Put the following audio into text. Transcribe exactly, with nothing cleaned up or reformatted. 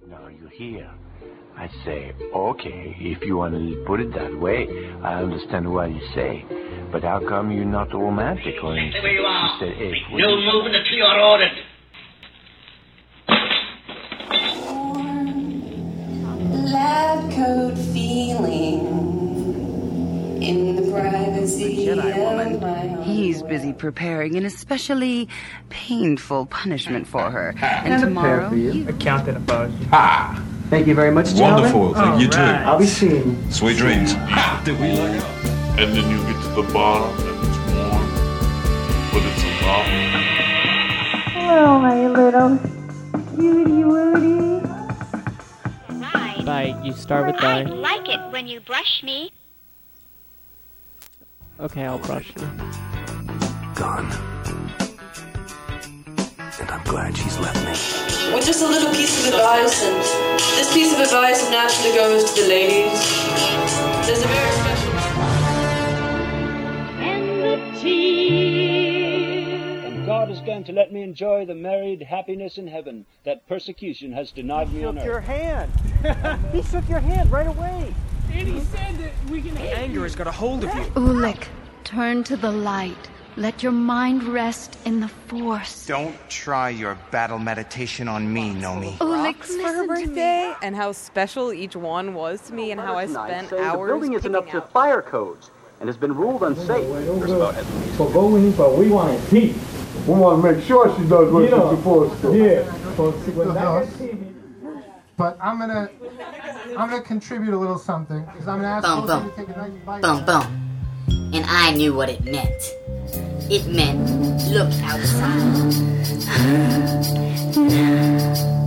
Now you hear. I say, okay, if you want to put it that way, I understand what you say. But how come you're not romantic? Or Stay where you are. Instead, hey, No moving until you're ordered. Lab coat feeling in the privacy of my home. He's busy preparing an especially painful punishment for her. And tomorrow, for you. you... A count about you. Ah! Thank you very much, gentlemen. Wonderful. Thank All you right. too. I'll be seeing you. Sweet dreams. Ha! Did we look up? And then you get to the bottom and it's warm, but it's a lava. Hello, my little cutie wootie. Right. Bye. You start with I bye. like it when you brush me. Okay, I'll brush you. Gone. And I'm glad she's left me. Well, just a little piece of advice, and this piece of advice naturally goes to the ladies. There's a very special... And the tears. And God is going to let me enjoy the married happiness in heaven that persecution has denied me on earth. He shook your hand. He shook your hand right away. And he said that we can hate Anger you. has got a hold of you. Ulick, turn to the light. Let your mind rest in the Force. Don't try your battle meditation on me, Nomi. Ulick, for her birthday, and how special each one was to me, and how I spent hours The building isn't up to out. fire codes and has been ruled unsafe. There's about at least So go in, but we want to teach. We want to make sure she does what You know, she's supposed to. Yeah. So, see, when that- But I'm gonna, I'm gonna contribute a little something because I'm gonna ask Boom, both of boom. you to take a nice bite. Boom, boom. And I knew what it meant. It meant look outside.